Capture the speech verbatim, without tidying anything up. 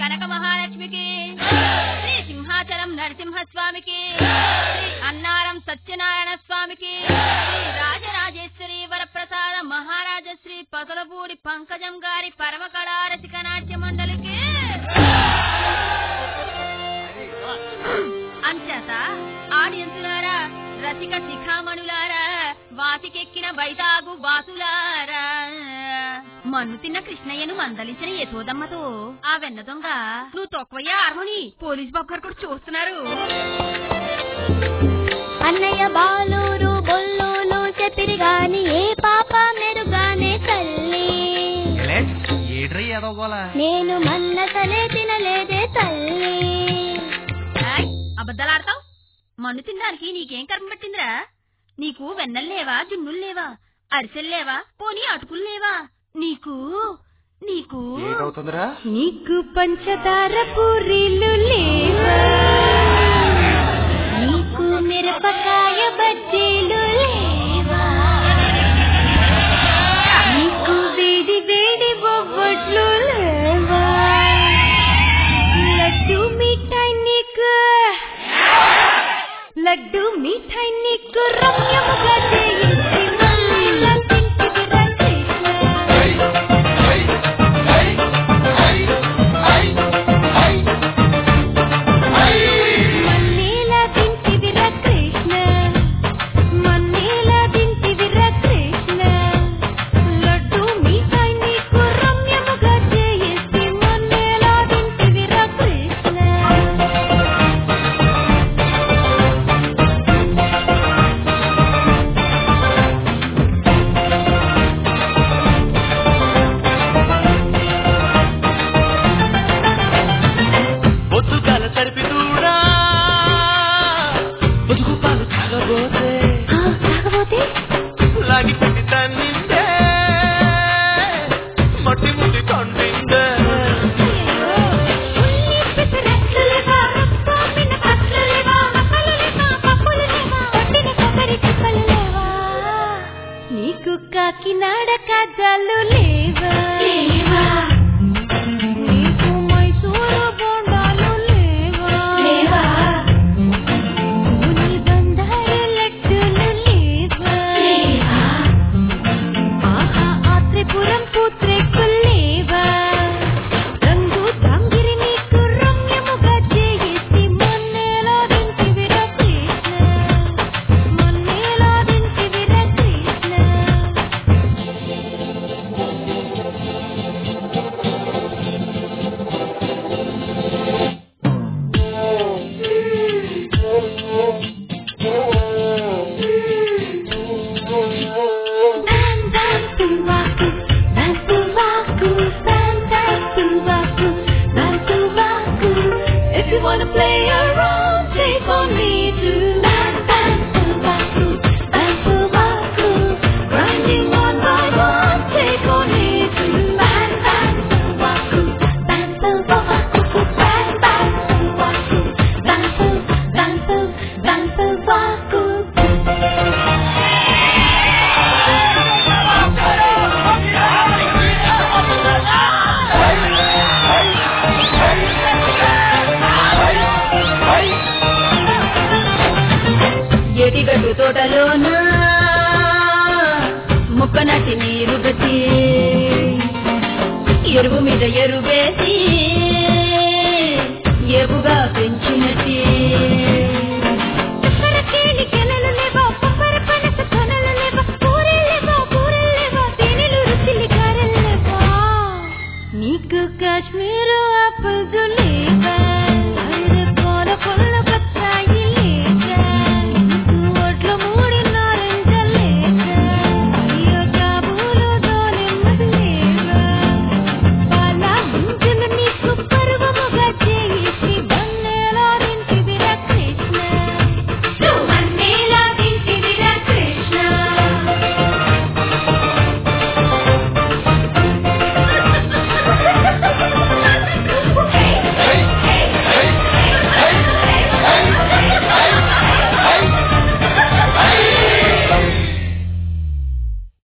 కనక మహాలక్ష్మికి, శ్రీ సింహాచలం నరసింహస్వామికి, శ్రీ అన్నారం సత్యనారాయణ స్వామికి, శ్రీ రాజరాజేశ్వరి వరప్రసాద మహారాజశ్రీ పసలపూడి పంకజం గారి పరమ కళారసిక నాట్య మండలికి. అంచేత ఆడియన్సులారా, రసిక శిఖామణులారా, వాసికెక్కిన వైజాగు వాసులారా, మన్ను తిన్న కృష్ణయ్యను మందలించిన యశోదమ్మతో ఆ వెన్న దొంగ నువ్వు తొక్కవయ్యా హార్మోని పోలీస్ బాబు గారు కూడా చూస్తున్నారు. అన్నయ్య బాలూరు బొల్లూలు చెప్పిరి గాని ఏ పాప మెరుగానే తల్లి, నేను మన్నతలే తినలేదే తల్లి. అబద్ధాలాడతావు. మన్ను తినడానికి నీకేం కర్మ పట్టిందిరా? నీకు వెన్నల్లేవా, జున్నుల్లేవా, అరిసెల్లేవా, పోనీ అటుకులు లేవా? నీకు నీకు నీకు పంచదార పూరీలు లేవా, నీకు మిరపకాయ బజ్జీలు లేవా, నీకు వేడి వేడి బొబ్బట్లు లేవా, లడ్డు మిఠాయి నీకు లడ్డు మిఠాయి నీకు రమ్యముగా చేయించి మళ్ళీలా తింటిదిరా కృష్ణ. మన్నీలా తింటిదిరా కృష్ణ, మన్నీలా తింటిదిరా కృష్ణ, లడ్డు మిఠాయి నీకు రమ్యముగా చేయించి మన్నీలా తింటిదిరా కృష్ణ. నీకు కాకినాడ కాజాలు లేవా, నీకు మైసూరు బోండాలు లేవా, నీ బంధాయి లడ్డూలు లేవా, ఆహా ఆ త్రిపురం పూత్రేకులు లేవా, రంగు తాంగిరి నీకు రమ్యముగా చేసి మొన్నేలా దింటివిరా Krishna, మొన్నేలా దింటివిరా Krishna. If you wanna play around, take on me too. Bang, bang, Subaku, bang, Subaku. Grinding one by one, take on me too. Bang, bang, Subaku, bang, Subaku. Bang, bang, Subaku, bang, Su, bang, Su, bang, Subaku. ఎటిగట్టు తోటలోన ముక్కనటి నీరు పెట్టి ఎరువు మీద ఎరువేసి ఎరువుగా పెంచినట్టి నీకు Kashmir apple